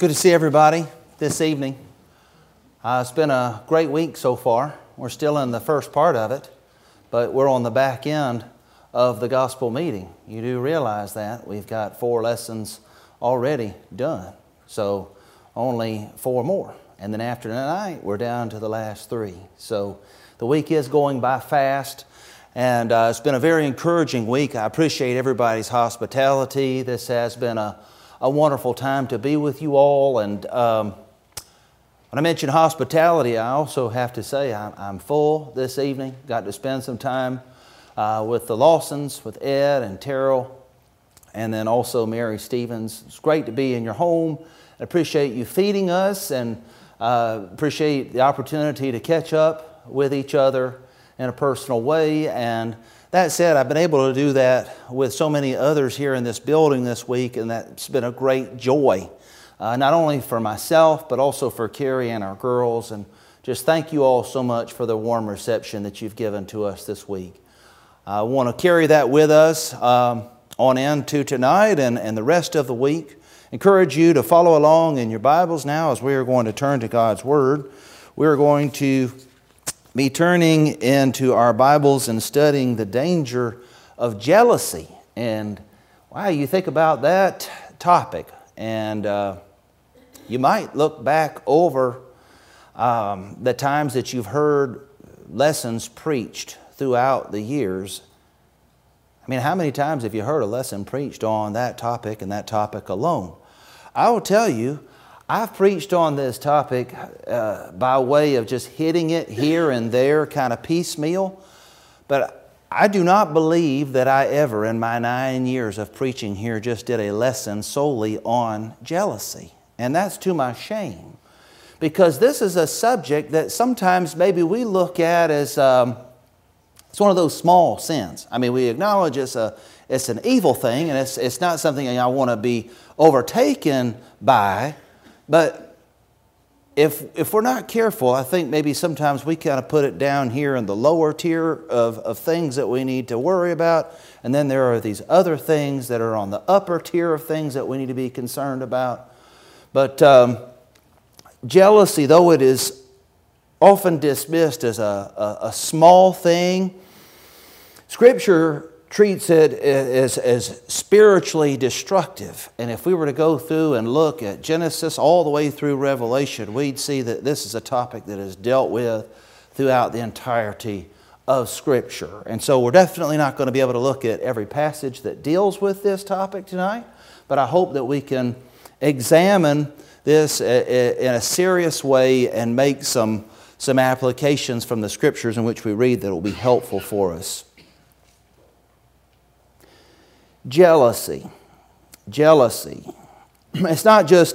Good to see everybody this evening. It's been a great week so far. We're still in the first part of it, but we're on the back end of the gospel meeting. You do realize that. We've got 4 lessons already done, so only 4 more. And then after tonight, we're down to the last 3. So the week is going by fast, and it's been a very encouraging week. I appreciate everybody's hospitality. This has been a wonderful time to be with you all. And when I mention hospitality, I also have to say I'm full this evening. Got to spend some time with the Lawsons, with Ed and Terrell, and then also Mary Stevens. It's great to be in your home. I appreciate you feeding us, and appreciate the opportunity to catch up with each other in a personal way. And that said, I've been able to do that with so many others here in this building this week, and that's been a great joy, not only for myself, but also for Carrie and our girls. And just thank you all so much for the warm reception that you've given to us this week. I want to carry that with us on into tonight and the rest of the week. Encourage you to follow along in your Bibles now as we are going to turn to God's Word. We are going to be turning into our Bibles and studying the danger of jealousy. And wow, you think about that topic, and you might look back over the times that you've heard lessons preached throughout the years. I mean, how many times have you heard a lesson preached on that topic and that topic alone? I will tell you, I've preached on this topic by way of just hitting it here and there, kind of piecemeal. But I do not believe that I ever, in my 9 years of preaching here, just did a lesson solely on jealousy. And that's to my shame. Because this is a subject that sometimes maybe we look at as it's one of those small sins. I mean, we acknowledge it's an evil thing, and it's not something I want to be overtaken by. But if we're not careful, I think maybe sometimes we kind of put it down here in the lower tier of things that we need to worry about. And then there are these other things that are on the upper tier of things that we need to be concerned about. But jealousy, though it is often dismissed as a small thing, Scripture treats it as spiritually destructive. And if we were to go through and look at Genesis all the way through Revelation, we'd see that this is a topic that is dealt with throughout the entirety of Scripture. And so we're definitely not going to be able to look at every passage that deals with this topic tonight, but I hope that we can examine this in a serious way and make some applications from the Scriptures in which we read that will be helpful for us. Jealousy. It's not just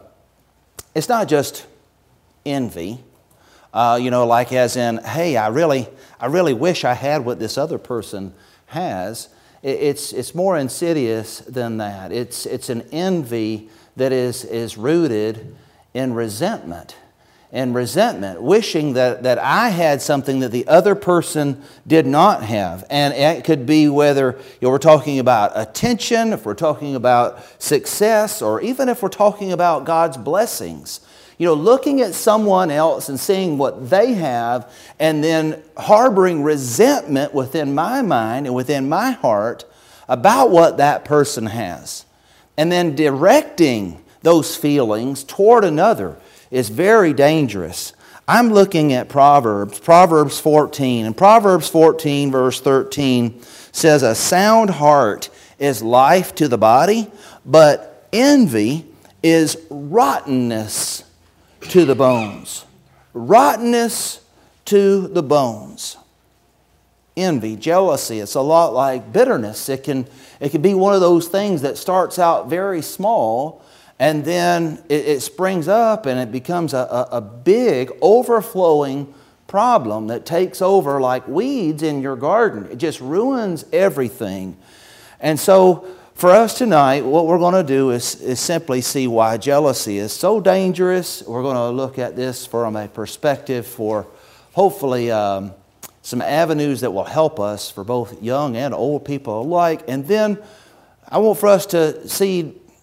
envy. Like as in, hey, I really wish I had what this other person has. It's more insidious than that. It's an envy that is rooted in resentment. And resentment, wishing that I had something that the other person did not have. And it could be whether we're talking about attention, if we're talking about success, or even if we're talking about God's blessings. Looking at someone else and seeing what they have, and then harboring resentment within my mind and within my heart about what that person has. And then directing those feelings toward another is very dangerous. I'm looking at Proverbs 14. And Proverbs 14 verse 13 says, "A sound heart is life to the body, but envy is rottenness to the bones." Rottenness to the bones. Envy, jealousy, it's a lot like bitterness. It can be one of those things that starts out very small, and then it springs up and it becomes a big overflowing problem that takes over like weeds in your garden. It just ruins everything. And so for us tonight, what we're going to do is simply see why jealousy is so dangerous. We're going to look at this from a perspective for hopefully some avenues that will help us for both young and old people alike. And then I want for us to see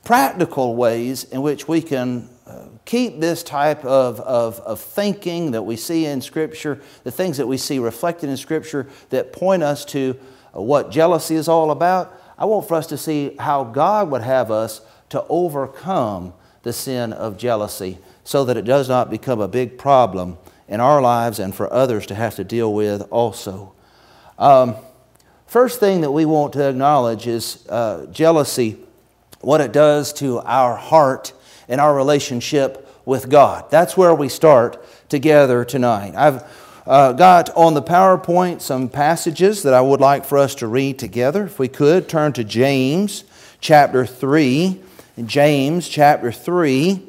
practical ways in which we can keep this type of thinking that we see in Scripture, the things that we see reflected in Scripture that point us to what jealousy is all about. I want for us to see how God would have us to overcome the sin of jealousy so that it does not become a big problem in our lives and for others to have to deal with also. First thing that we want to acknowledge is jealousy, what it does to our heart and our relationship with God. That's where we start together tonight. I've got on the PowerPoint some passages that I would like for us to read together. If we could, turn to James chapter 3. James chapter 3.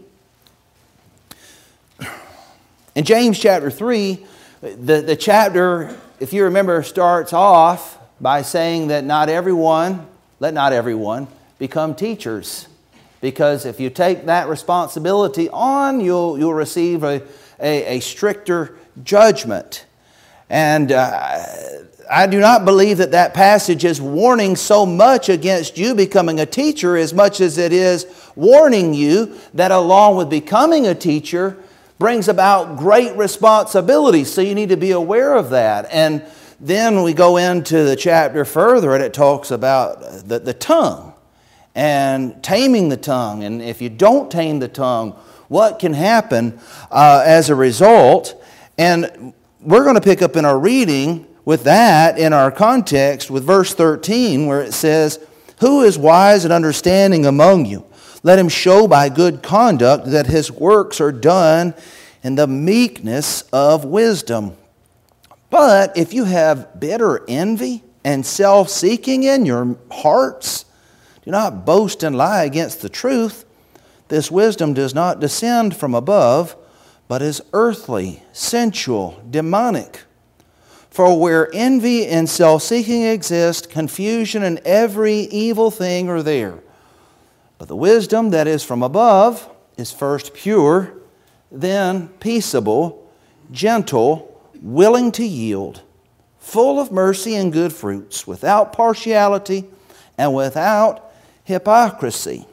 In James chapter 3, the chapter, if you remember, starts off by saying that let not everyone become teachers. Because if you take that responsibility on, you'll receive a stricter judgment. And I do not believe that passage is warning so much against you becoming a teacher as much as it is warning you that along with becoming a teacher brings about great responsibility. So you need to be aware of that. And then we go into the chapter further and it talks about the tongue and taming the tongue. And if you don't tame the tongue, what can happen as a result? And we're going to pick up in our reading with that in our context with verse 13 where it says, "Who is wise and understanding among you? Let him show by good conduct that his works are done in the meekness of wisdom. But if you have bitter envy and self-seeking in your hearts, do not boast and lie against the truth. This wisdom does not descend from above, but is earthly, sensual, demonic. For where envy and self-seeking exist, confusion and every evil thing are there. But the wisdom that is from above is first pure, then peaceable, gentle, willing to yield, full of mercy and good fruits, without partiality and without hypocrisy."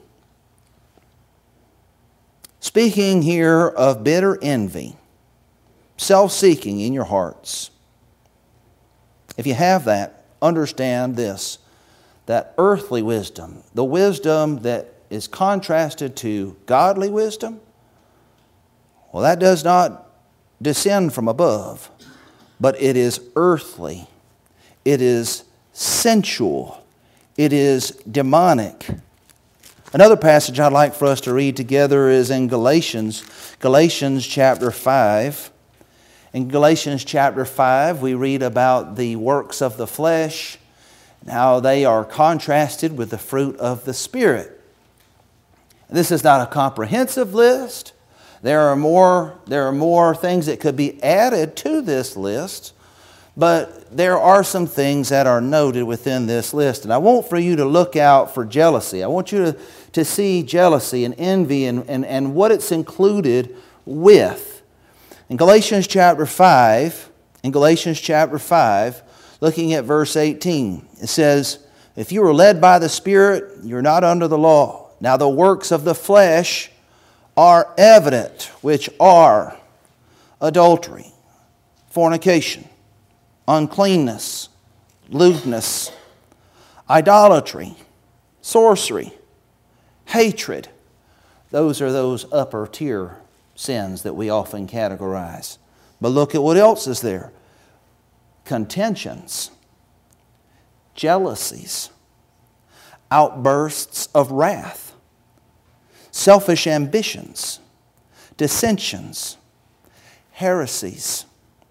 Speaking here of bitter envy, self-seeking in your hearts. If you have that, understand this, that earthly wisdom, the wisdom that is contrasted to godly wisdom, well, that does not descend from above, but it is earthly, it is sensual, it is demonic. Another passage I'd like for us to read together is in Galatians chapter 5. In Galatians chapter 5, we read about the works of the flesh and how they are contrasted with the fruit of the Spirit. This is not a comprehensive list. There are more things that could be added to this list, but there are some things that are noted within this list. And I want for you to look out for jealousy. I want you to see jealousy and envy and what it's included with. In Galatians chapter 5, looking at verse 18, it says, "If you are led by the Spirit, you're not under the law. Now the works of the flesh are evident, which are adultery, fornication, uncleanness, lewdness, idolatry, sorcery, hatred." Those are those upper tier sins that we often categorize. But look at what else is there. Contentions, jealousies, outbursts of wrath, selfish ambitions, dissensions, heresies,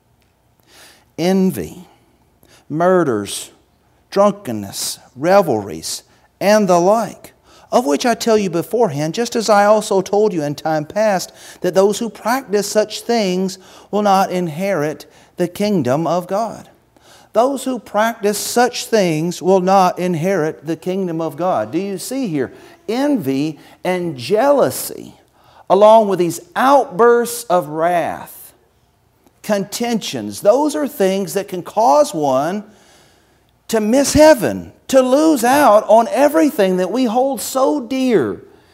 envy, murders, drunkenness, revelries, and the like, of which I tell you beforehand, just as I also told you in time past, that those who practice such things will not inherit the kingdom of God. Those who practice such things will not inherit the kingdom of God. Do you see here? Envy and jealousy, along with these outbursts of wrath, contentions, those are things that can cause one to miss heaven, to lose out on everything that we hold so dear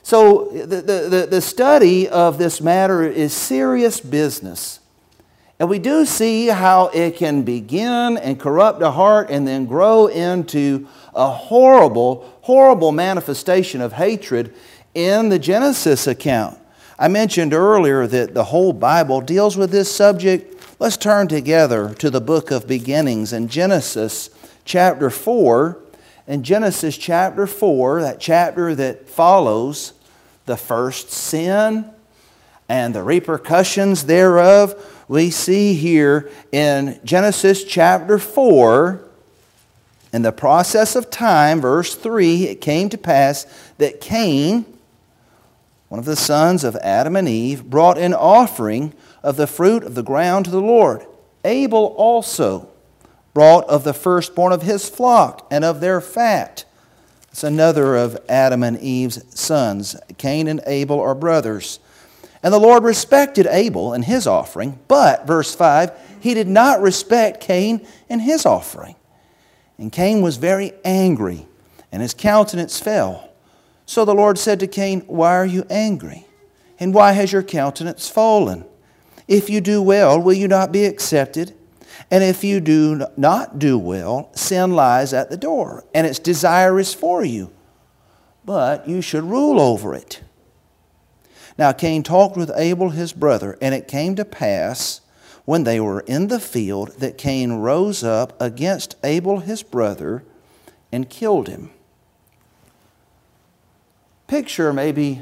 So the study of this matter is serious business. And we do see how it can begin and corrupt a heart and then grow into a horrible, horrible manifestation of hatred in the Genesis account. I mentioned earlier that the whole Bible deals with this subject. Let's turn together to the book of beginnings in Genesis chapter 4. In Genesis chapter 4, that chapter that follows the first sin and the repercussions thereof, we see here in Genesis chapter 4, in the process of time, verse 3, it came to pass that Cain, one of the sons of Adam and Eve, brought an offering of the fruit of the ground to the Lord. Abel also brought of the firstborn of his flock and of their fat. It's another of Adam and Eve's sons. Cain and Abel are brothers. And the Lord respected Abel and his offering, but, verse 5, He did not respect Cain and his offering. And Cain was very angry, and his countenance fell. So the Lord said to Cain, Why are you angry? And why has your countenance fallen? If you do well, will you not be accepted? And if you do not do well, sin lies at the door, and its desire is for you, but you should rule over it. Now Cain talked with Abel his brother, and it came to pass, when they were in the field, that Cain rose up against Abel his brother and killed him. Picture maybe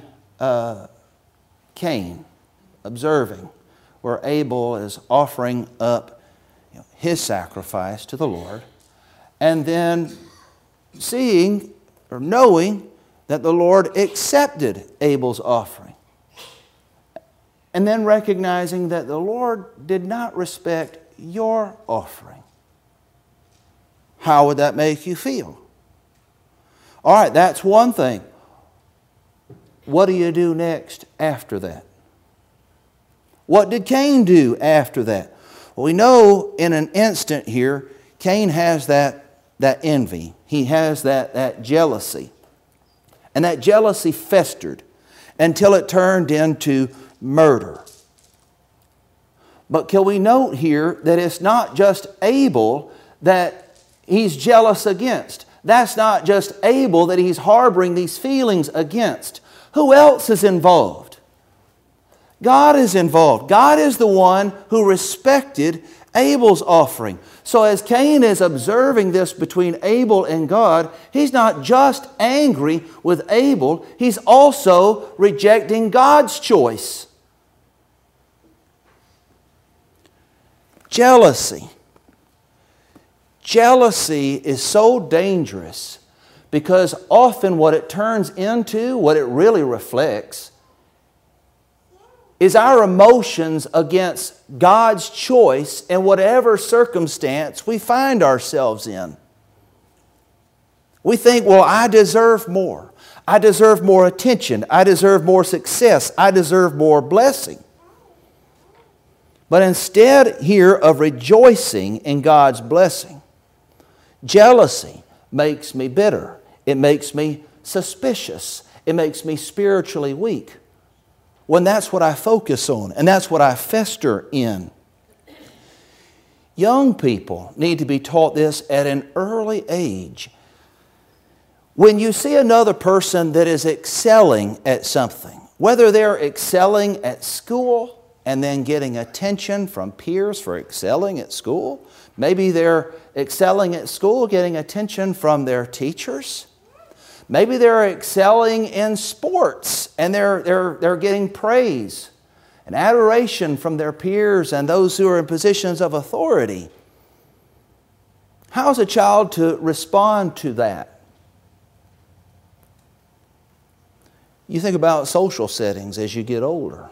Cain observing where Abel is offering up his sacrifice to the Lord, and then seeing or knowing that the Lord accepted Abel's offering, and then recognizing that the Lord did not respect your offering. How would that make you feel? All right, that's one thing. What do you do next after that? What did Cain do after that? Well, we know in an instant here, Cain has that envy. He has that jealousy. And that jealousy festered until it turned into murder. But can we note here that it's not just Abel that he's jealous against. That's not just Abel that he's harboring these feelings against. Who else is involved? God is involved. God is the one who respected Abel's offering. So as Cain is observing this between Abel and God, he's not just angry with Abel, he's also rejecting God's choice. Jealousy. Jealousy is so dangerous because often what it turns into, what it really reflects, is our emotions against God's choice in whatever circumstance we find ourselves in. We think, well, I deserve more. I deserve more attention. I deserve more success. I deserve more blessing. But instead here of rejoicing in God's blessing, jealousy makes me bitter. It makes me suspicious. It makes me spiritually weak. When that's what I focus on and that's what I fester in. Young people need to be taught this at an early age. When you see another person that is excelling at something, whether they're excelling at school and then getting attention from peers for excelling at school, maybe they're excelling at school, getting attention from their teachers. Maybe they're excelling in sports and they're getting praise and adoration from their peers and those who are in positions of authority. How is a child to respond to that? You think about social settings as you get older.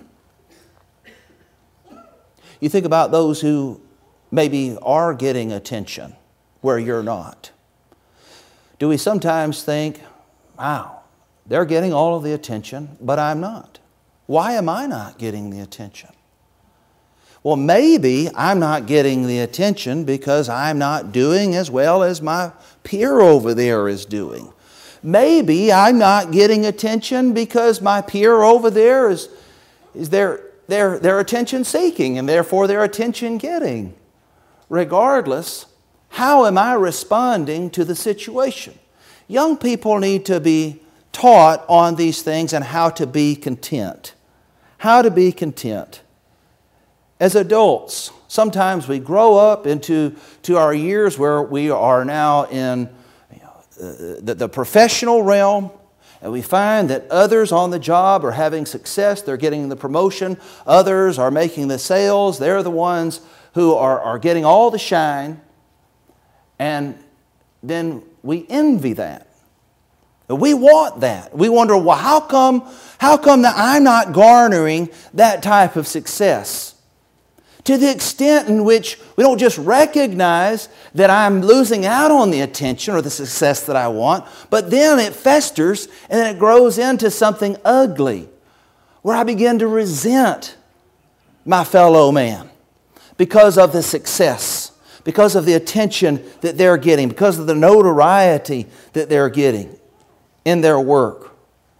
You think about those who maybe are getting attention where you're not. Do we sometimes think, wow, they're getting all of the attention, but I'm not. Why am I not getting the attention? Well, maybe I'm not getting the attention because I'm not doing as well as my peer over there is doing. maybe I'm not getting attention because my peer over there is they're attention seeking and therefore they're attention getting. Regardless, how am I responding to the situation? Young people need to be taught on these things and how to be content. How to be content. As adults, sometimes we grow up into our years where we are now in the professional realm, and we find that others on the job are having success. They're getting the promotion. Others are making the sales. They're the ones who are getting all the shine. And then we envy that. We want that. We wonder, well, how come that I'm not garnering that type of success? To the extent in which we don't just recognize that I'm losing out on the attention or the success that I want, but then it festers and then it grows into something ugly where I begin to resent my fellow man because of the success, because of the attention that they're getting, because of the notoriety that they're getting in their work.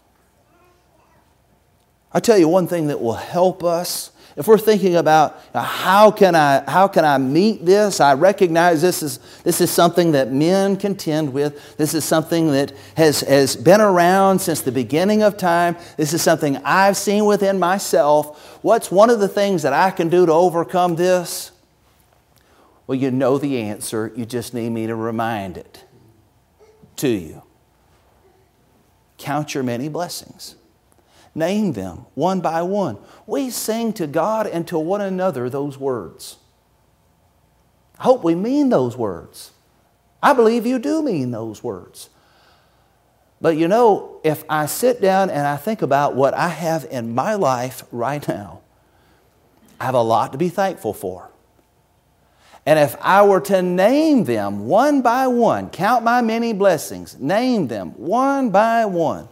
I tell you one thing that will help us if we're thinking about how can I meet this. I recognize this is something that men contend with. This is something that has been around since the beginning of time. This is something I've seen within myself. What's one of the things that I can do to overcome this? Well, you know the answer. You just need me to remind it to you. Count your many blessings. Name them one by one. We sing to God and to one another those words. I hope we mean those words. I believe you do mean those words. But you know, if I sit down and I think about what I have in my life right now, I have a lot to be thankful for. And if I were to name them one by one, count my many blessings, name them one by one,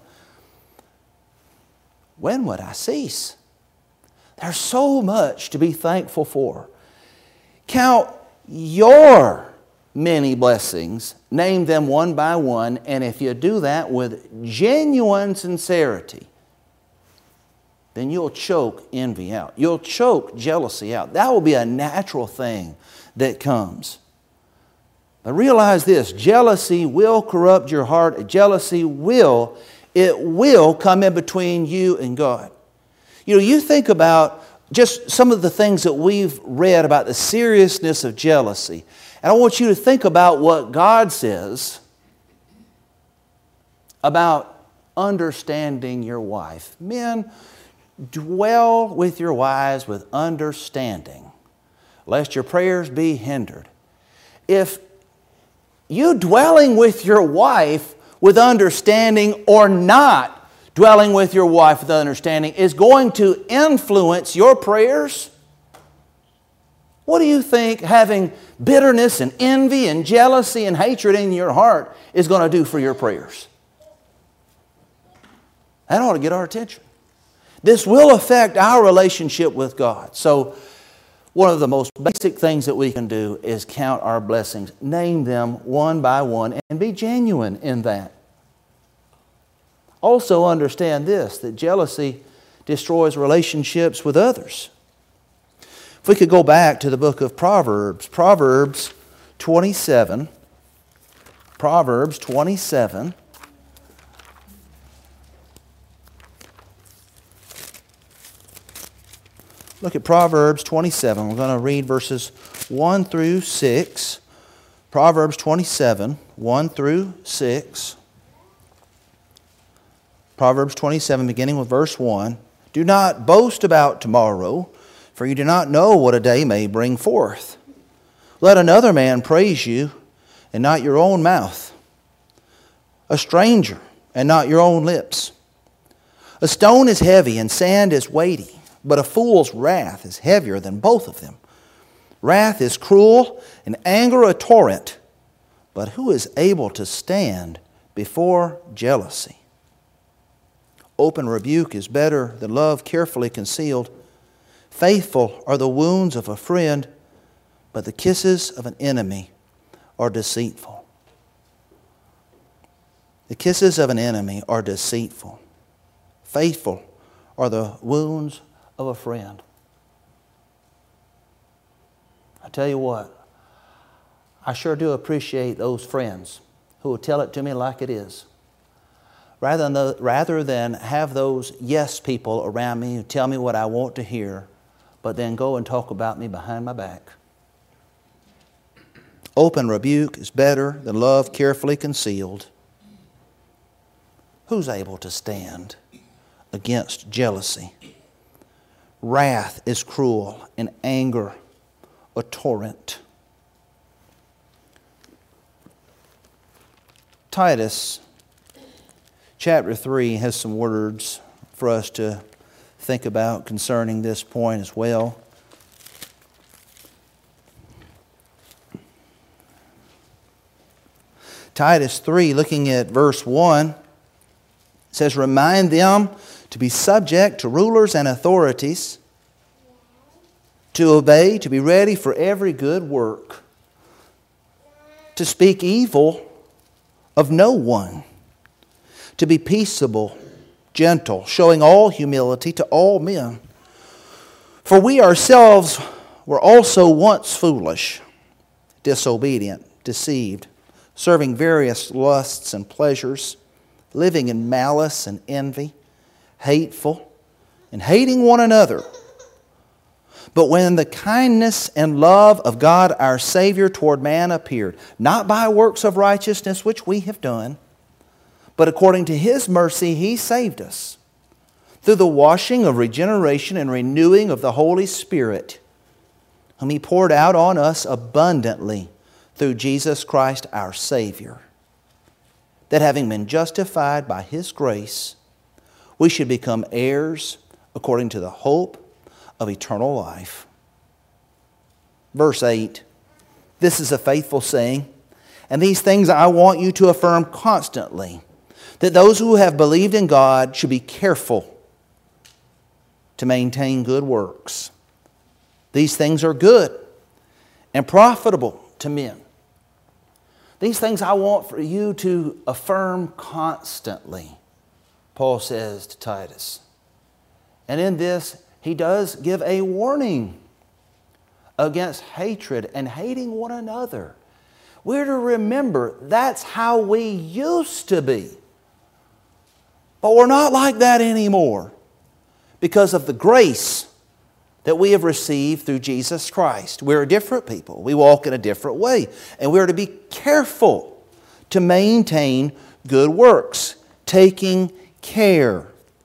when would I cease? There's so much to be thankful for. Count your many blessings, name them one by one, and if you do that with genuine sincerity, then you'll choke envy out. You'll choke jealousy out. That will be a natural thing that comes. But realize this, jealousy will corrupt your heart. Jealousy will come in between you and God. You know, you think about just some of the things that we've read about the seriousness of jealousy. And I want you to think about what God says about understanding your wife. Men, dwell with your wives with understanding, lest your prayers be hindered. If you dwelling with your wife with understanding or not dwelling with your wife with understanding is going to influence your prayers, what do you think having bitterness and envy and jealousy and hatred in your heart is going to do for your prayers? That ought to get our attention. This will affect our relationship with God. So one of the most basic things that we can do is count our blessings. Name them one by one and be genuine in that. Also understand this, that jealousy destroys relationships with others. If we could go back to the book of Proverbs, Proverbs 27. Proverbs 27. Look at Proverbs 27. We're going to read verses 1 through 6. Proverbs 27, 1 through 6. Proverbs 27, beginning with verse 1. Do not boast about tomorrow, for you do not know what a day may bring forth. Let another man praise you, and not your own mouth. A stranger, and not your own lips. A stone is heavy, and sand is weighty. But a fool's wrath is heavier than both of them. Wrath is cruel, and anger a torrent. But who is able to stand before jealousy? Open rebuke is better than love carefully concealed. Faithful are the wounds of a friend, but the kisses of an enemy are deceitful. The kisses of an enemy are deceitful. Faithful are the wounds of a friend. I tell you what, I sure do appreciate those friends who will tell it to me like it is. Rather than have those yes people around me who tell me what I want to hear, but then go and talk about me behind my back. Open rebuke is better than love carefully concealed. Who's able to stand against jealousy? Wrath is cruel and anger a torrent. Titus chapter 3 has some words for us to think about concerning this point as well. Titus 3, looking at verse 1, says, "Remind them to be subject to rulers and authorities, to obey, to be ready for every good work, to speak evil of no one, to be peaceable, gentle, showing all humility to all men. For we ourselves were also once foolish, disobedient, deceived, serving various lusts and pleasures, living in malice and envy, hateful, and hating one another. But when the kindness and love of God our Savior toward man appeared, not by works of righteousness which we have done, but according to His mercy He saved us, through the washing of regeneration and renewing of the Holy Spirit, whom He poured out on us abundantly through Jesus Christ our Savior, that having been justified by His grace, we should become heirs according to the hope of eternal life." Verse 8, "This is a faithful saying, and these things I want you to affirm constantly, that those who have believed in God should be careful to maintain good works. These things are good and profitable to men." These things I want for you to affirm constantly, Paul says to Titus. And in this, he does give a warning against hatred and hating one another. We're to remember that's how we used to be. But we're not like that anymore because of the grace that we have received through Jesus Christ. We're a different people. We walk in a different way. And we're to be careful to maintain good works, taking care.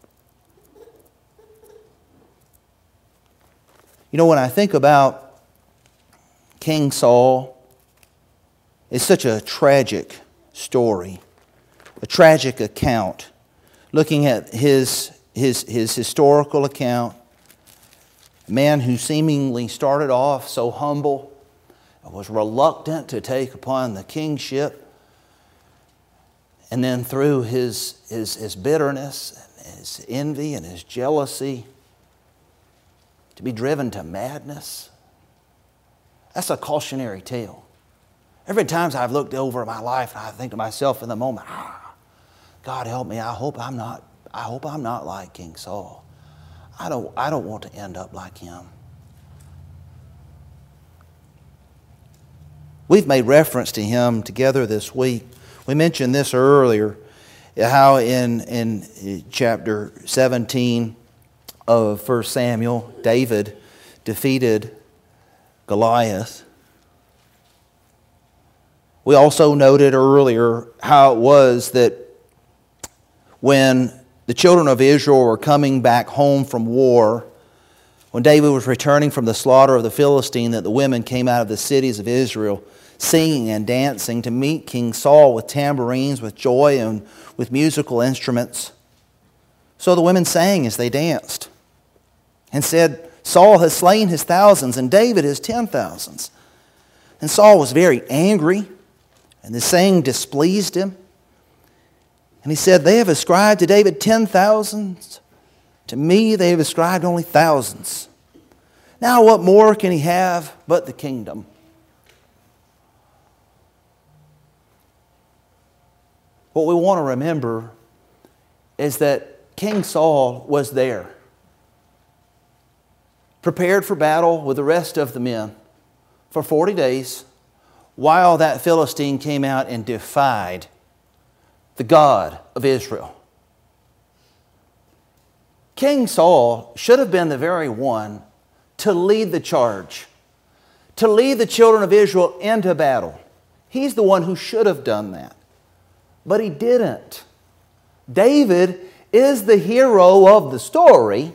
You know, when I think about King Saul, it's such a tragic story, a tragic account. Looking at his historical account, a man who seemingly started off so humble, was reluctant to take upon the kingship, and then through his bitterness and his envy and his jealousy, to be driven to madness. That's a cautionary tale. Every time I've looked over my life, I think to myself in the moment, God help me, I hope I'm not like King Saul. I don't want to end up like him. We've made reference to him together this week. We mentioned this earlier, how in chapter 17 of 1 Samuel, David defeated Goliath. We also noted earlier how it was that when the children of Israel were coming back home from war, when David was returning from the slaughter of the Philistine, that the women came out of the cities of Israel singing and dancing to meet King Saul with tambourines, with joy, and with musical instruments. So the women sang as they danced and said, "Saul has slain his thousands and David his 10,000s. And Saul was very angry, and the saying displeased him. And he said, "They have ascribed to David 10,000s. To me they have ascribed only thousands. Now what more can he have but the kingdom?" what we want to remember is that King Saul was there, prepared for battle with the rest of the men for 40 days, while that Philistine came out and defied the God of Israel. King Saul should have been the very one to lead the charge, to lead the children of Israel into battle. He's the one who should have done that. But he didn't. David is the hero of the story,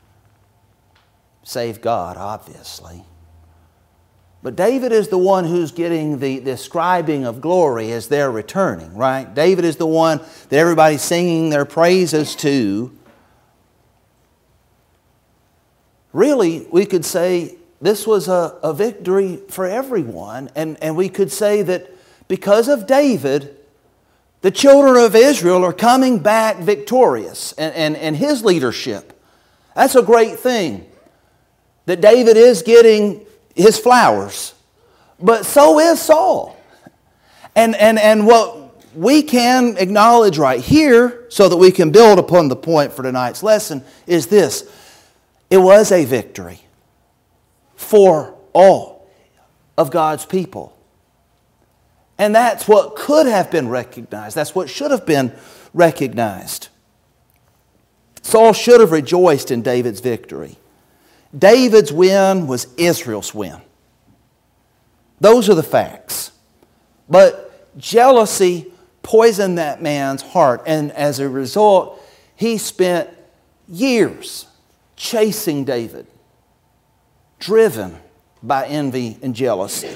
save God, obviously. But David is the one who's getting the ascribing of glory as they're returning, right? David is the one that everybody's singing their praises to. Really, we could say this was a victory for everyone. And we could say that because of David, the children of Israel are coming back victorious and his leadership. That's a great thing. That David is getting his flowers. But so is Saul. And what we can acknowledge right here, so that we can build upon the point for tonight's lesson, is this. It was a victory for all of God's people. And that's what could have been recognized. That's what should have been recognized. Saul should have rejoiced in David's victory. David's win was Israel's win. Those are the facts. But jealousy poisoned that man's heart. And as a result, he spent years chasing David, driven by envy and jealousy.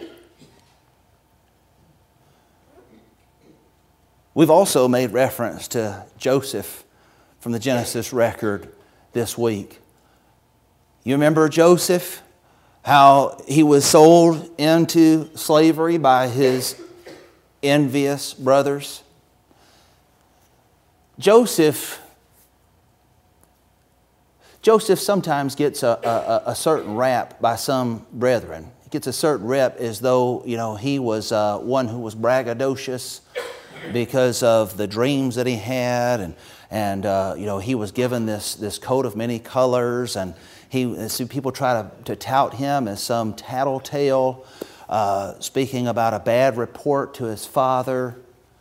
We've also made reference to Joseph from the Genesis record this week. You remember Joseph? How he was sold into slavery by his envious brothers? Joseph sometimes gets a certain rap by some brethren. He gets a certain rep as though, he was one who was braggadocious because of the dreams that he had, and he was given this coat of many colors, and people try to tout him as some tattletale, speaking about a bad report to his father.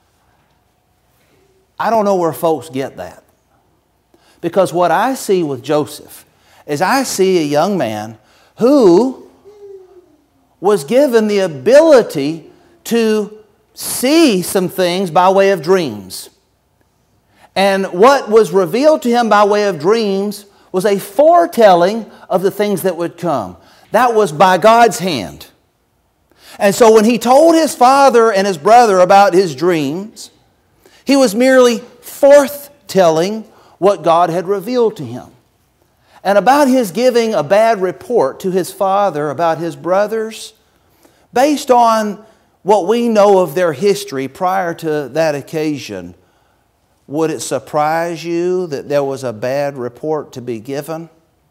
I don't know where folks get that. Because what I see with Joseph is I see a young man who was given the ability to see some things by way of dreams. And what was revealed to him by way of dreams was a foretelling of the things that would come. That was by God's hand. And so when he told his father and his brother about his dreams, he was merely foretelling what God had revealed to him. And about his giving a bad report to his father about his brothers, based on what we know of their history prior to that occasion, would it surprise you that there was a bad report to be given?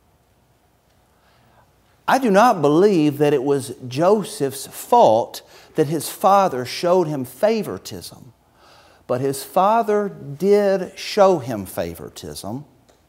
I do not believe that it was Joseph's fault that his father showed him favoritism. But his father did show him favoritism.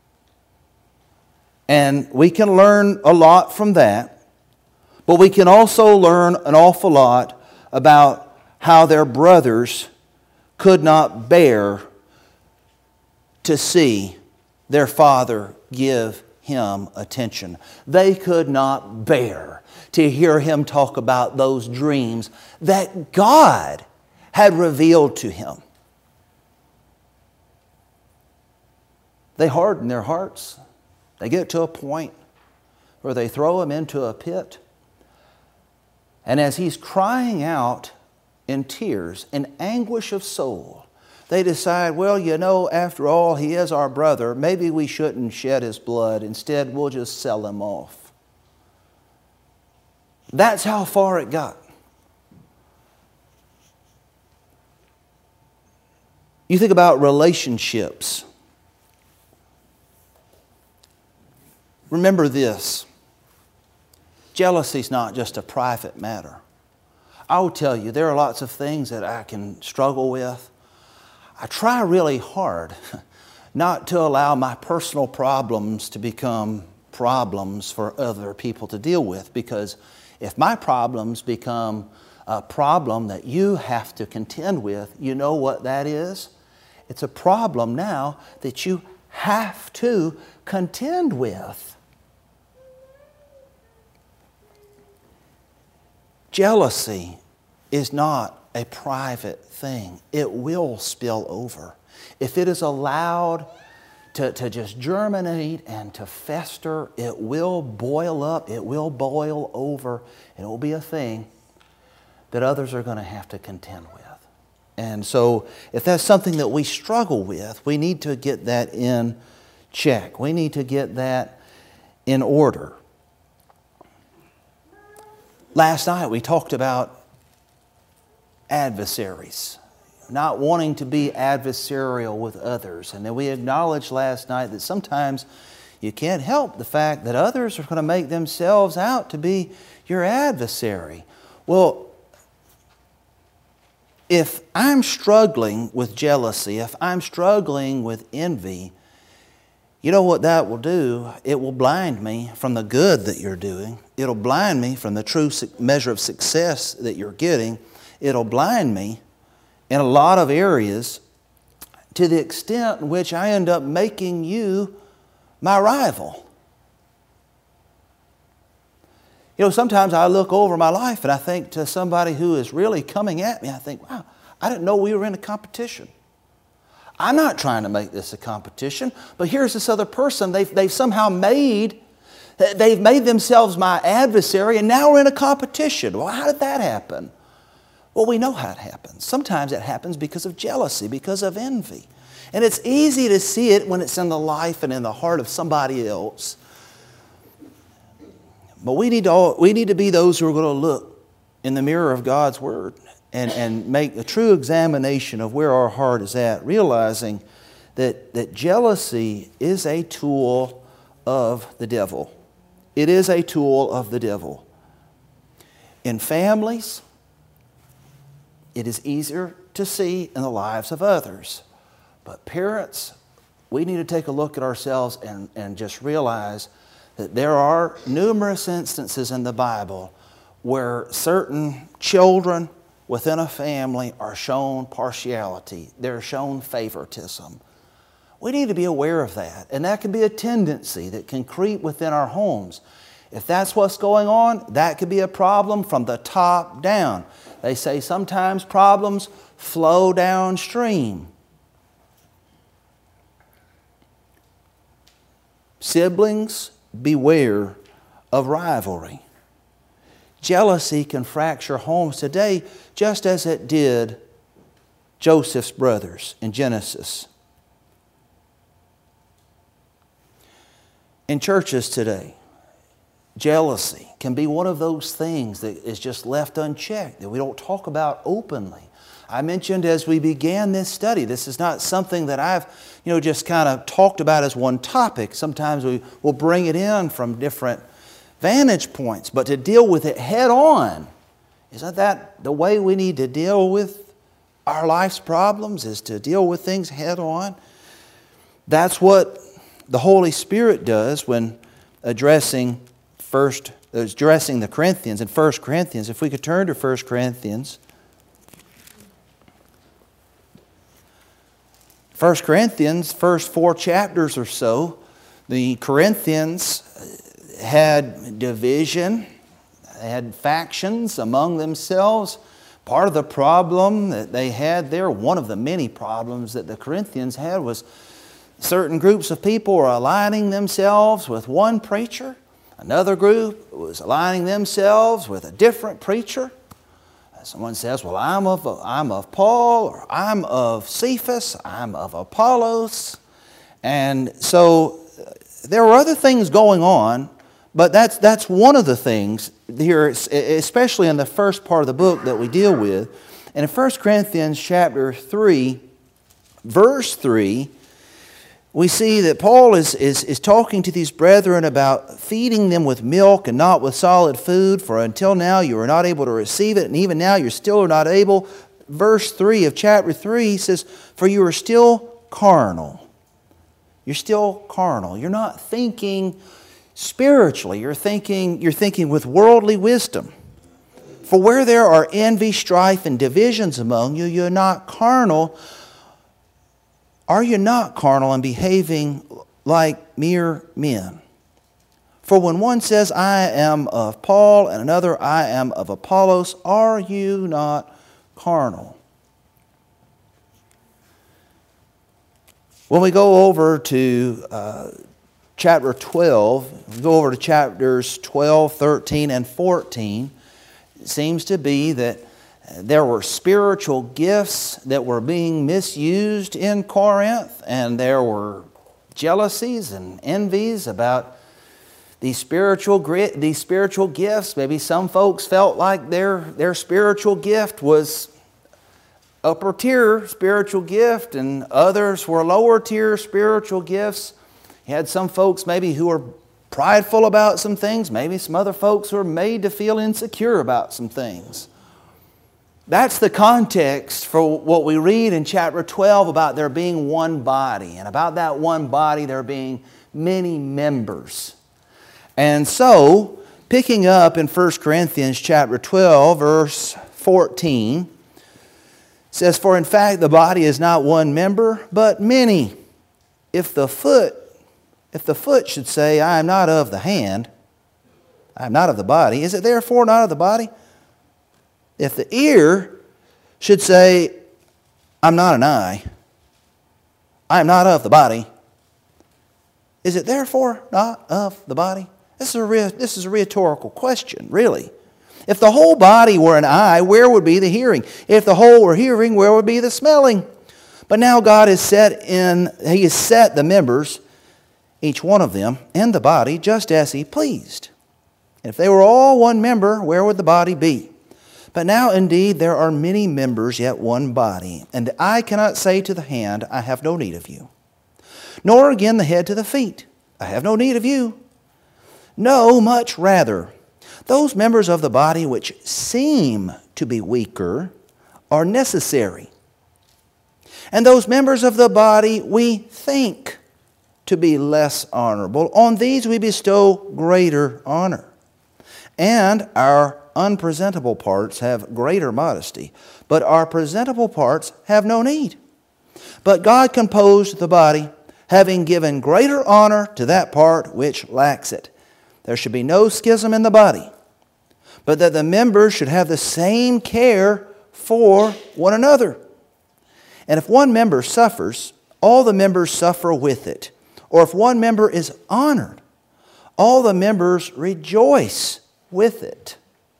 And we can learn a lot from that. But we can also learn an awful lot about how their brothers could not bear to see their father give him attention. They could not bear to hear him talk about those dreams that God had revealed to him. They harden their hearts. They get to a point where they throw him into a pit. And as he's crying out in tears, in anguish of soul, they decide, after all, he is our brother. Maybe we shouldn't shed his blood. Instead, we'll just sell him off. That's how far it got. You think about relationships. Remember this. Jealousy is not just a private matter. I will tell you, there are lots of things that I can struggle with. I try really hard not to allow my personal problems to become problems for other people to deal with, because if my problems become a problem that you have to contend with, you know what that is? It's a problem now that you have to contend with. Jealousy is not a private thing. It will spill over. If it is allowed to just germinate and to fester, it will boil up, it will boil over, and it will be a thing that others are going to have to contend with. And so if that's something that we struggle with, we need to get that in check. We need to get that in order. Last night we talked about adversaries, not wanting to be adversarial with others. And then we acknowledged last night that sometimes you can't help the fact that others are going to make themselves out to be your adversary. Well, if I'm struggling with jealousy, if I'm struggling with envy, you know what that will do? It will blind me from the good that you're doing. It'll blind me from the true measure of success that you're getting. It'll blind me in a lot of areas to the extent in which I end up making you my rival. You know, sometimes I look over my life and I think to somebody who is really coming at me, I think, wow, I didn't know we were in a competition. I'm not trying to make this a competition, but here's this other person. They've somehow made themselves my adversary, and now we're in a competition. Well, how did that happen? Well, we know how it happens. Sometimes it happens because of jealousy, because of envy. And it's easy to see it when it's in the life and in the heart of somebody else. But we need to be those who are going to look in the mirror of God's Word and make a true examination of where our heart is at, realizing that jealousy is a tool of the devil. It is a tool of the devil. In families, it is easier to see in the lives of others. But parents, we need to take a look at ourselves and just realize that there are numerous instances in the Bible where certain children within a family are shown partiality. They're shown favoritism. We need to be aware of that. And that can be a tendency that can creep within our homes. If that's what's going on, that could be a problem from the top down. They say sometimes problems flow downstream. Siblings, beware of rivalry. Jealousy can fracture homes today just as it did Joseph's brothers in Genesis. In churches today, jealousy can be one of those things that is just left unchecked, that we don't talk about openly. I mentioned as we began this study, this is not something that I've just kind of talked about as one topic. Sometimes we will bring it in from different vantage points, but to deal with it head on, isn't that the way we need to deal with our life's problems, is to deal with things head on? That's what the Holy Spirit does when addressing the Corinthians in 1 Corinthians. If we could turn to 1 Corinthians. 1 Corinthians, first 4 chapters or so, the Corinthians had division, they had factions among themselves. Part of the problem that they had there, one of the many problems that the Corinthians had, was certain groups of people were aligning themselves with one preacher. Another group was aligning themselves with a different preacher. Someone says, well, I'm of Paul, or I'm of Cephas, I'm of Apollos. And so there were other things going on, but that's one of the things here, especially in the first part of the book that we deal with. And in 1 Corinthians chapter 3, verse 3, we see that Paul is talking to these brethren about feeding them with milk and not with solid food, for until now you are not able to receive it, and even now you still are not able. verse 3 of chapter 3, he says, for you are still carnal. You're still carnal. You're not thinking spiritually. You're thinking with worldly wisdom. For where there are envy, strife, and divisions among you, you're not carnal. Are you not carnal and behaving like mere men? For when one says, I am of Paul, and another, I am of Apollos, are you not carnal? When we go over to chapter 12, we go over to chapters 12, 13, and 14, it seems to be that there were spiritual gifts that were being misused in Corinth, and there were jealousies and envies about these spiritual gifts. Maybe some folks felt like their spiritual gift was upper tier spiritual gift, and others were lower tier spiritual gifts. You had some folks maybe who were prideful about some things, maybe some other folks who were made to feel insecure about some things. That's the context for what we read in chapter 12 about there being one body, and about that one body there being many members. And so, picking up in 1 Corinthians chapter 12, verse 14, says, for in fact the body is not one member, but many. If the foot should say, I am not of the hand, I am not of the body, is it therefore not of the body? If the ear should say, I'm not an eye, I am not of the body, is it therefore not of the body? This is a rhetorical question, really. If the whole body were an eye, where would be the hearing? If the whole were hearing, where would be the smelling? But now God has set the members, each one of them, in the body just as He pleased. And if they were all one member, where would the body be? But now indeed there are many members, yet one body. And the eye cannot say to the hand, I have no need of you. Nor again the head to the feet, I have no need of you. No, much rather, those members of the body which seem to be weaker are necessary. And those members of the body we think to be less honorable, on these we bestow greater honor. And our unpresentable parts have greater modesty, but our presentable parts have no need. But God composed the body, having given greater honor to that part which lacks it. There should be no schism in the body, but that the members should have the same care for one another. And if one member suffers, all the members suffer with it. Or if one member is honored, all the members rejoice with it.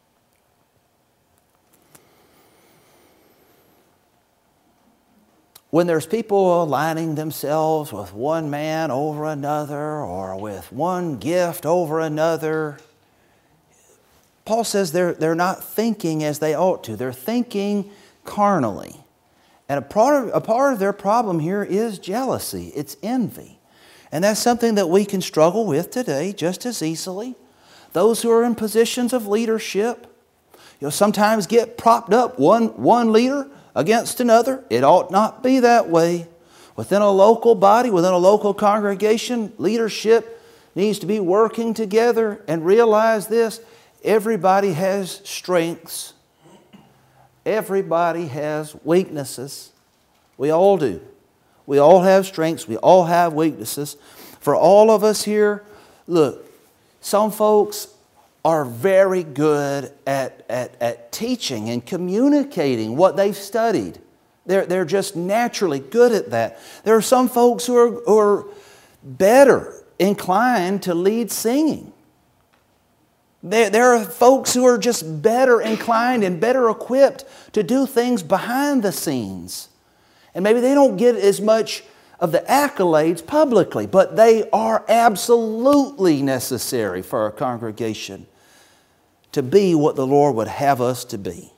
When there's people aligning themselves with one man over another, or with one gift over another, Paul says they're not thinking as they ought to. They're thinking carnally. And a part of their problem here is jealousy. It's envy. And that's something that we can struggle with today just as easily. Those who are in positions of leadership, sometimes get propped up one leader against another. It ought not be that way. Within a local body, within a local congregation, leadership needs to be working together and realize this. Everybody has strengths. Everybody has weaknesses. We all do. We all have strengths. We all have weaknesses. For all of us here, look, some folks are very good at teaching and communicating what they've studied. They're just naturally good at that. There are some folks who are better inclined to lead singing. There are folks who are just better inclined and better equipped to do things behind the scenes. And maybe they don't get as much of the accolades publicly, but they are absolutely necessary for our congregation to be what the Lord would have us to be.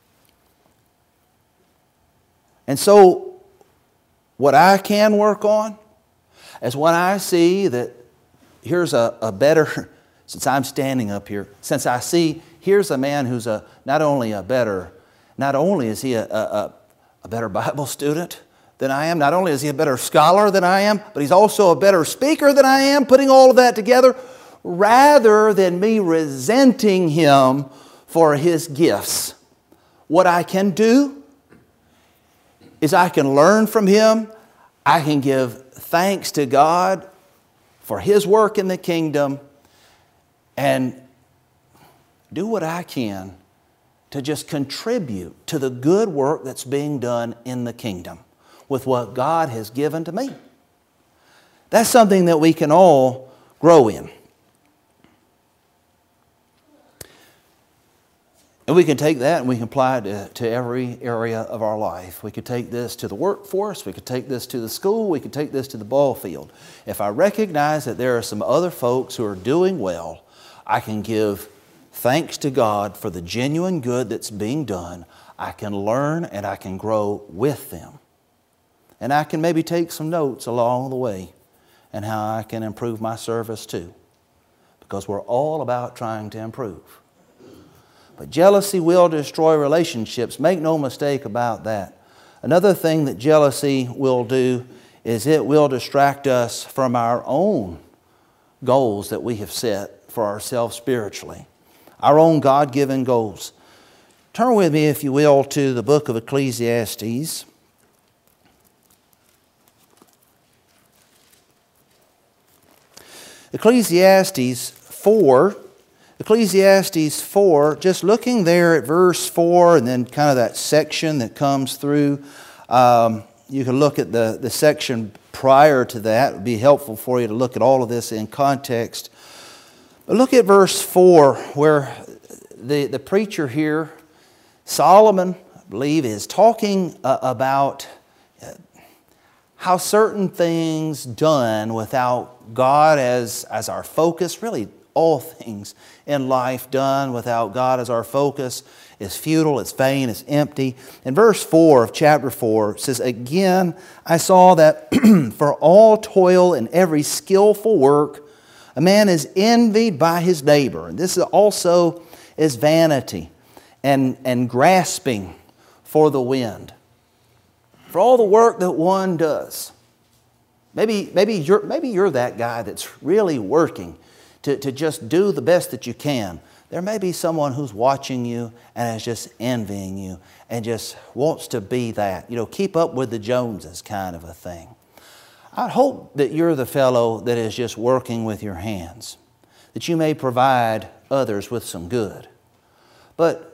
And so, what I can work on is when I see that here's a better, since I'm standing up here, since I see here's a man who's not only a better not only is he a better Bible student than I am, not only is he a better scholar than I am, but he's also a better speaker than I am, putting all of that together, rather than me resenting him for his gifts. What I can do is I can learn from him. I can give thanks to God for his work in the kingdom and do what I can to just contribute to the good work that's being done in the kingdom with what God has given to me. That's something that we can all grow in. And we can take that and we can apply it to every area of our life. We could take this to the workforce. We could take this to the school. We could take this to the ball field. If I recognize that there are some other folks who are doing well, I can give thanks to God for the genuine good that's being done. I can learn and I can grow with them. And I can maybe take some notes along the way and how I can improve my service too. Because we're all about trying to improve. But jealousy will destroy relationships. Make no mistake about that. Another thing that jealousy will do is it will distract us from our own goals that we have set for ourselves spiritually. Our own God-given goals. Turn with me, if you will, to the book of Ecclesiastes. Ecclesiastes 4, just looking there at verse 4 and then kind of that section that comes through. You can look at the section prior to that. It would be helpful for you to look at all of this in context. But look at verse 4 where the preacher here, Solomon, I believe, is talking about how certain things done without God as our focus, really all things in life done without God as our focus is futile, it's vain, it's empty. In verse 4 of chapter 4, it says, "Again, I saw that for all toil and every skillful work, a man is envied by his neighbor." And this also is vanity and grasping for the wind. For all the work that one does. Maybe you're that guy that's really working to just do the best that you can. There may be someone who's watching you and is just envying you and just wants to be that. Keep up with the Joneses kind of a thing. I hope that you're the fellow that is just working with your hands, that you may provide others with some good. But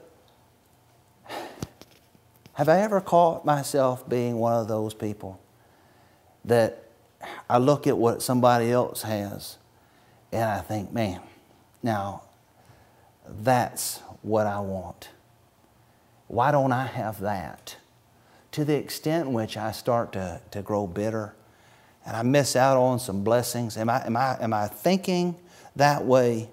have I ever caught myself being one of those people that I look at what somebody else has and I think, man, now that's what I want. Why don't I have that? To the extent in which I start to grow bitter and I miss out on some blessings. Am I thinking that way?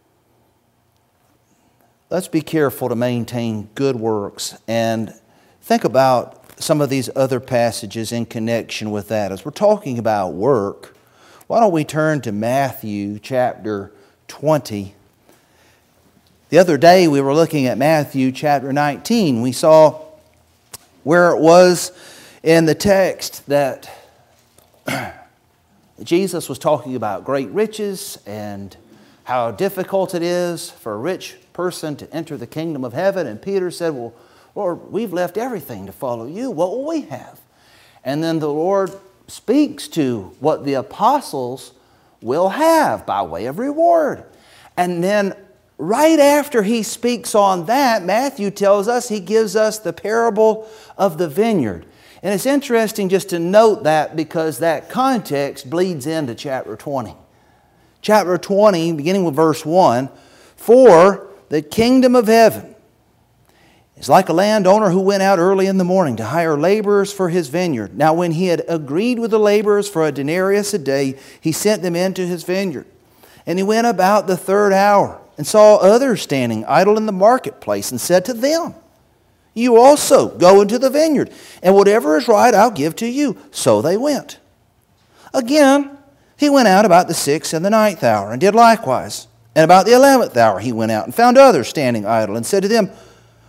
Let's be careful to maintain good works and think about some of these other passages in connection with that. As we're talking about work, why don't we turn to Matthew chapter 20. The other day we were looking at Matthew chapter 19. We saw where it was in the text that Jesus was talking about great riches and how difficult it is for a rich person to enter the kingdom of heaven. And Peter said, "Well, Lord, we've left everything to follow you. What will we have?" And then the Lord speaks to what the apostles will have by way of reward. And then right after he speaks on that, Matthew tells us, he gives us the parable of the vineyard. And it's interesting just to note that because that context bleeds into chapter 20. Chapter 20, beginning with verse 1, "For the kingdom of heaven is like a landowner who went out early in the morning to hire laborers for his vineyard. Now when he had agreed with the laborers for a denarius a day, he sent them into his vineyard. And he went about the third hour and saw others standing idle in the marketplace and said to them, 'You also go into the vineyard, and whatever is right I'll give to you.' So they went. Again, he went out about the 6th and the 9th hour and did likewise. And about the 11th hour he went out and found others standing idle and said to them,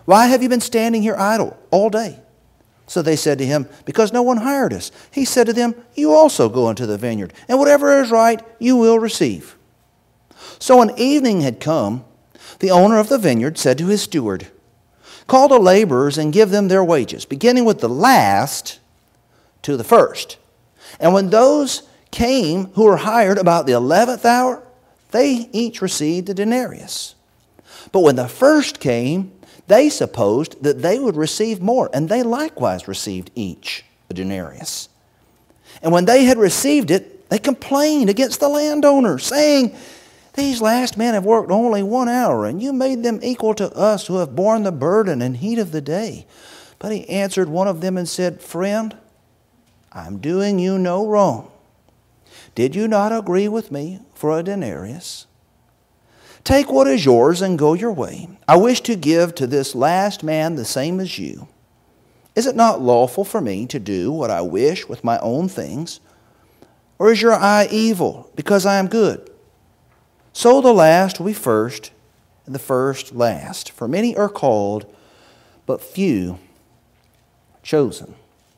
Why have you been standing here idle all day?" So they said to him, "Because no one hired us." He said to them, "You also go into the vineyard, and whatever is right you will receive." So when evening had come, the owner of the vineyard said to his steward, "Call the laborers and give them their wages, beginning with the last to the first." And when those came who were hired about the 11th hour, they each received a denarius. But when the first came, they supposed that they would receive more, and they likewise received each a denarius. And when they had received it, they complained against the landowner, saying, "These last men have worked only 1 hour, and you made them equal to us who have borne the burden and heat of the day." But he answered one of them and said, "Friend, I am doing you no wrong. Did you not agree with me for a denarius? Take what is yours and go your way. I wish to give to this last man the same as you. Is it not lawful for me to do what I wish with my own things? Or is your eye evil because I am good? So the last will be first, and the first last. For many are called, but few chosen."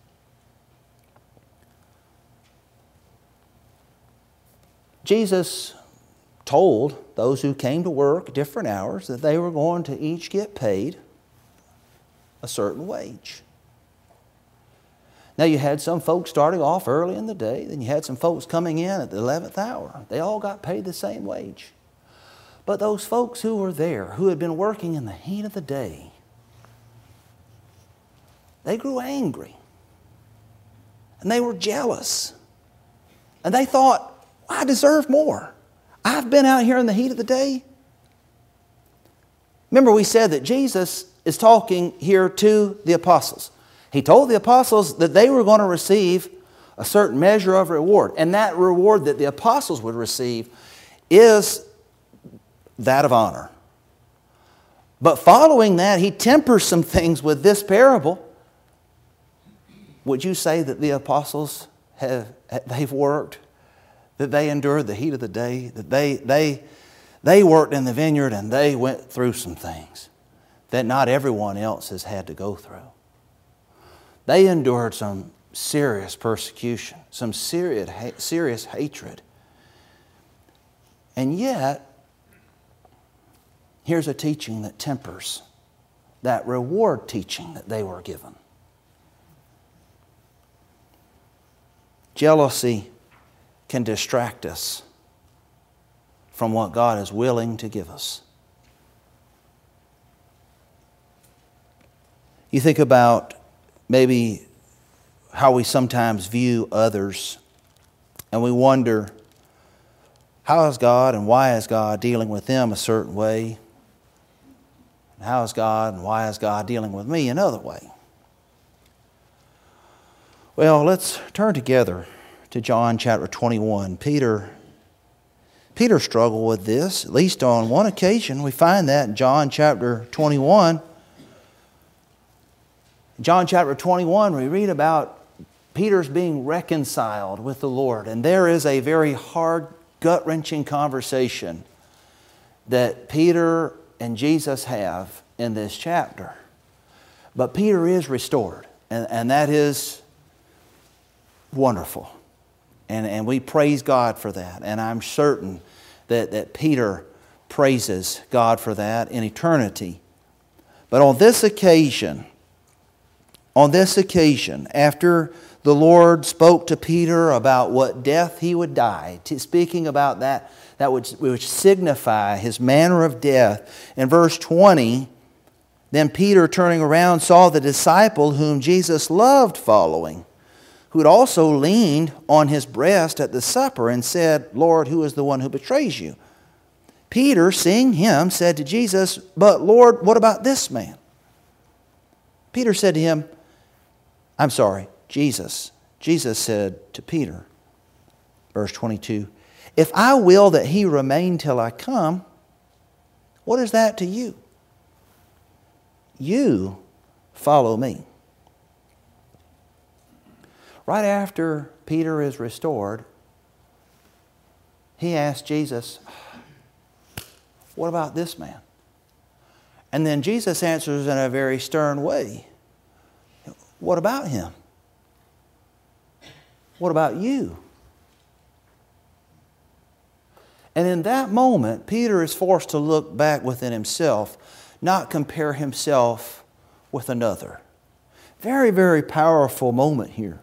Jesus told those who came to work different hours that they were going to each get paid a certain wage. Now you had some folks starting off early in the day, then you had some folks coming in at the 11th hour. They all got paid the same wage. But those folks who were there, who had been working in the heat of the day, they grew angry. And they were jealous. And they thought, "I deserve more. I've been out here in the heat of the day." Remember, we said that Jesus is talking here to the apostles. He told the apostles that they were going to receive a certain measure of reward. And that reward that the apostles would receive is that of honor. But following that, he tempers some things with this parable. Would you say that the apostles they've worked, that they endured the heat of the day, that they worked in the vineyard and they went through some things that not everyone else has had to go through? They endured some serious persecution, some serious hatred. And yet, here's a teaching that tempers that reward teaching that they were given. Jealousy can distract us from what God is willing to give us. You think about maybe how we sometimes view others, and we wonder, how is God and why is God dealing with them a certain way? And how is God and why is God dealing with me another way? Well, let's turn together to John chapter 21. Peter struggled with this, at least on one occasion. We find that in John chapter 21. In John chapter 21, we read about Peter's being reconciled with the Lord. And there is a very hard, gut-wrenching conversation that Peter and Jesus have in this chapter. But Peter is restored, and that is wonderful. And we praise God for that. And I'm certain that Peter praises God for that in eternity. But on this occasion, after the Lord spoke to Peter about what death he would die, speaking about that which signify his manner of death, in verse 20, then Peter, turning around, saw the disciple whom Jesus loved following, who had also leaned on his breast at the supper and said, "Lord, who is the one who betrays you?" Peter, seeing him, said to Jesus, "But Lord, what about this man?" Peter said to him, Jesus said to Peter, verse 22, "If I will that he remain till I come, what is that to you? You follow me." Right after Peter is restored, he asked Jesus, "What about this man?" And then Jesus answers in a very stern way. What about him? What about you? And in that moment, Peter is forced to look back within himself, not compare himself with another. Very, very powerful moment here.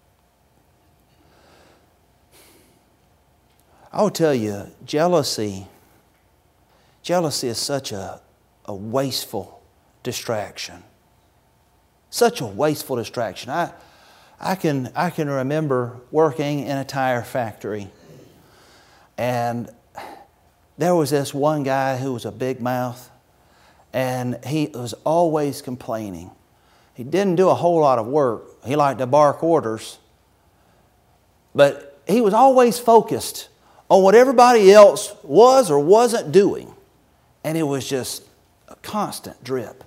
I will tell you, jealousy is such a wasteful distraction. Such a wasteful distraction. I can remember working in a tire factory, and there was this one guy who was a big mouth, and he was always complaining. He didn't do a whole lot of work. He liked to bark orders, but he was always focused on what everybody else was or wasn't doing. And it was just a constant drip.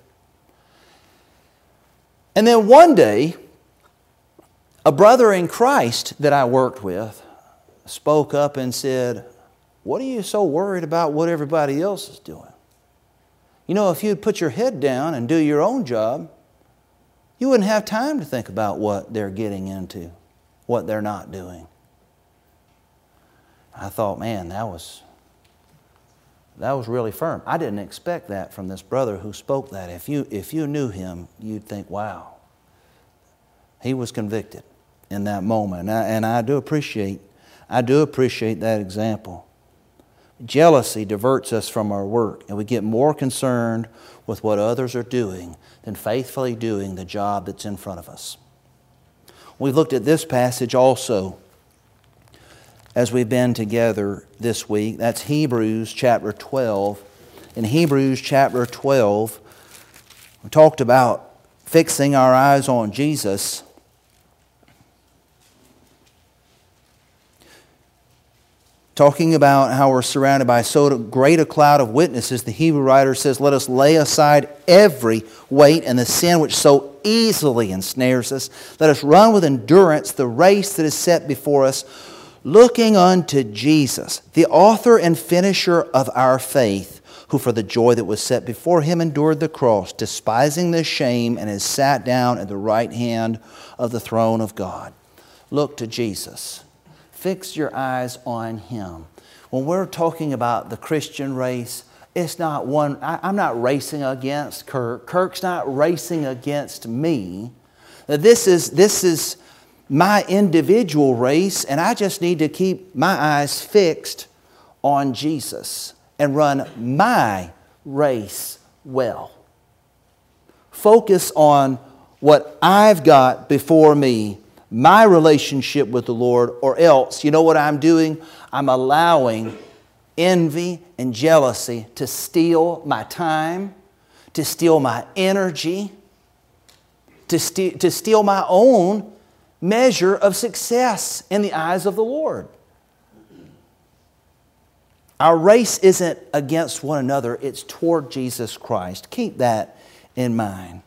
And then one day, a brother in Christ that I worked with spoke up and said, "What are you so worried about what everybody else is doing? You know, if you'd put your head down and do your own job, you wouldn't have time to think about what they're getting into, what they're not doing." I thought, man, that was really firm. I didn't expect that from this brother who spoke that. If you knew him, you'd think, wow, he was convicted in that moment. And I do appreciate that example. Jealousy diverts us from our work, and we get more concerned with what others are doing than faithfully doing the job that's in front of us. We looked at this passage also as we've been together this week. That's Hebrews chapter 12. In Hebrews chapter 12, we talked about fixing our eyes on Jesus. Talking about how we're surrounded by so great a cloud of witnesses, the Hebrew writer says, "Let us lay aside every weight and the sin which so easily ensnares us. Let us run with endurance the race that is set before us, looking unto Jesus, the author and finisher of our faith, who for the joy that was set before him endured the cross, despising the shame, and has sat down at the right hand of the throne of God." Look to Jesus. Fix your eyes on Him. When we're talking about the Christian race, it's not one, I'm not racing against Kirk. Kirk's not racing against me. This is my individual race, and I just need to keep my eyes fixed on Jesus and run my race well. Focus on what I've got before me, my relationship with the Lord, or else, you know what I'm doing? I'm allowing envy and jealousy to steal my time, to steal my energy, to steal my own measure of success in the eyes of the Lord. Our race isn't against one another, it's toward Jesus Christ. Keep that in mind.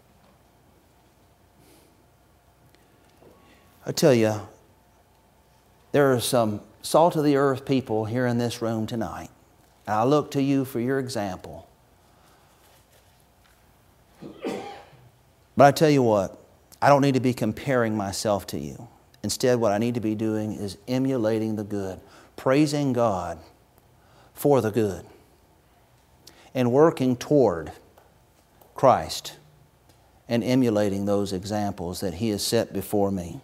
I tell you, there are some salt of the earth people here in this room tonight. And I look to you for your example. But I tell you what, I don't need to be comparing myself to you. Instead, what I need to be doing is emulating the good, praising God for the good, and working toward Christ and emulating those examples that He has set before me.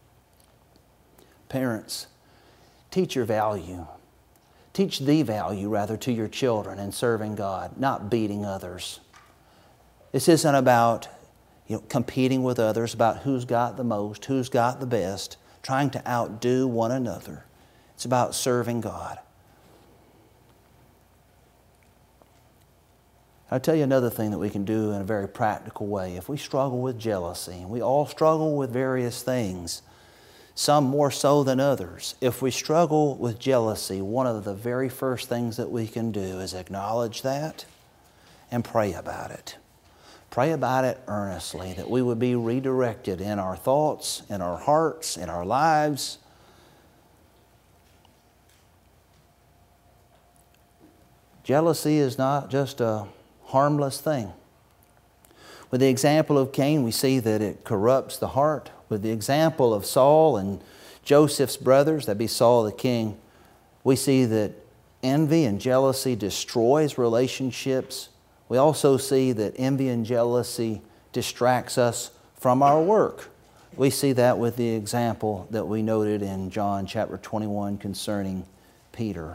Parents, teach your value. Teach the value, rather, to your children in serving God, not beating others. This isn't about competing with others, about who's got the most, who's got the best, trying to outdo one another. It's about serving God. I'll tell you another thing that we can do in a very practical way. If we struggle with jealousy, and we all struggle with various things, some more so than others. If we struggle with jealousy, one of the very first things that we can do is acknowledge that and pray about it. Pray about it earnestly, that we would be redirected in our thoughts, in our hearts, in our lives. Jealousy is not just a harmless thing. With the example of Cain, we see that it corrupts the heart. With the example of Saul and Joseph's brothers, that be Saul the king, we see that envy and jealousy destroys relationships. We also see that envy and jealousy distracts us from our work. We see that with the example that we noted in John chapter 21 concerning Peter.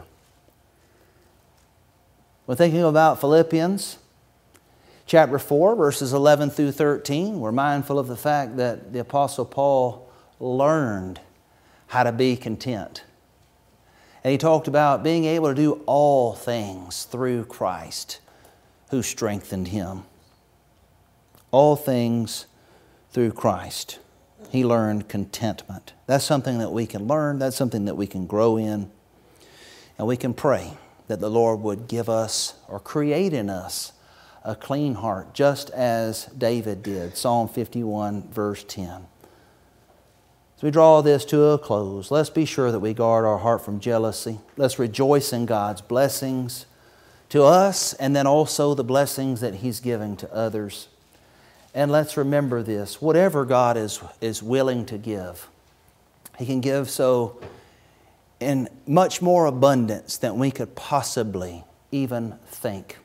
When thinking about Philippians chapter 4, verses 11 through 13, we're mindful of the fact that the Apostle Paul learned how to be content. And he talked about being able to do all things through Christ who strengthened him. All things through Christ. He learned contentment. That's something that we can learn. That's something that we can grow in. And we can pray that the Lord would give us or create in us a clean heart, just as David did. Psalm 51, verse 10. As we draw this to a close, let's be sure that we guard our heart from jealousy. Let's rejoice in God's blessings to us and then also the blessings that He's giving to others. And let's remember this, whatever God is willing to give, He can give so in much more abundance than we could possibly even think.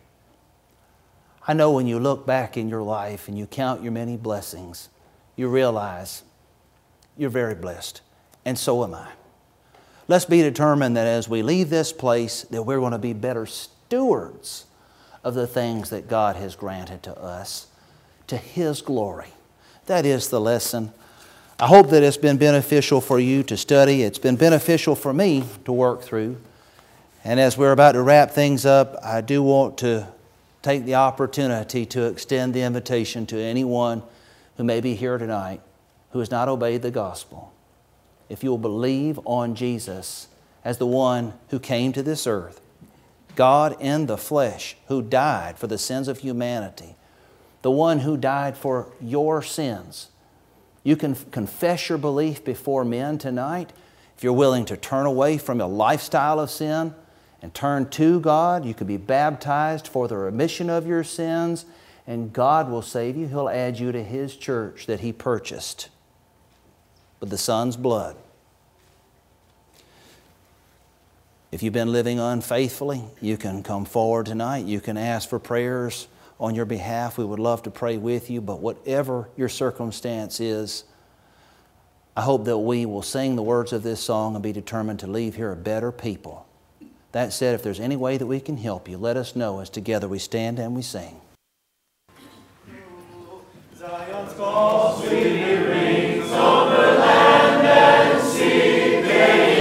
I know when you look back in your life and you count your many blessings, you realize you're very blessed, and so am I. Let's be determined that as we leave this place, that we're going to be better stewards of the things that God has granted to us, to His glory. That is the lesson. I hope that it's been beneficial for you to study. It's been beneficial for me to work through. And as we're about to wrap things up, I do want to take the opportunity to extend the invitation to anyone who may be here tonight who has not obeyed the gospel. If you will believe on Jesus as the one who came to this earth, God in the flesh, who died for the sins of humanity, the one who died for your sins. You can confess your belief before men tonight. If you're willing to turn away from a lifestyle of sin and turn to God, you can be baptized for the remission of your sins, and God will save you. He'll add you to His church that He purchased with the Son's blood. If you've been living unfaithfully, you can come forward tonight. You can ask for prayers on your behalf. We would love to pray with you, but whatever your circumstance is, I hope that we will sing the words of this song and be determined to leave here a better people. That said, if there's any way that we can help you, let us know as together we stand and we sing. Zion's call.